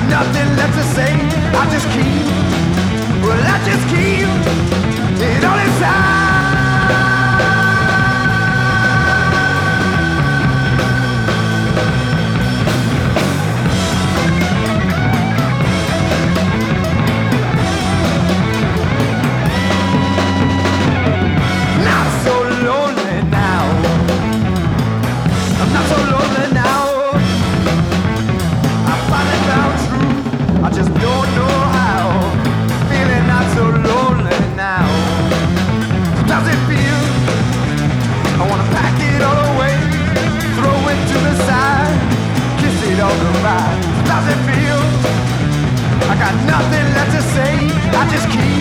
nothing left to say. I just keep, well, I just keep it all inside. Not so lonely now. I'm not so lonely now. I finally found truth. I just don't know how. Feeling not so lonely now. Does it feel? I wanna pack it all away, throw it to the side, kiss it all goodbye. Does it feel? I got nothing left to say. I just keep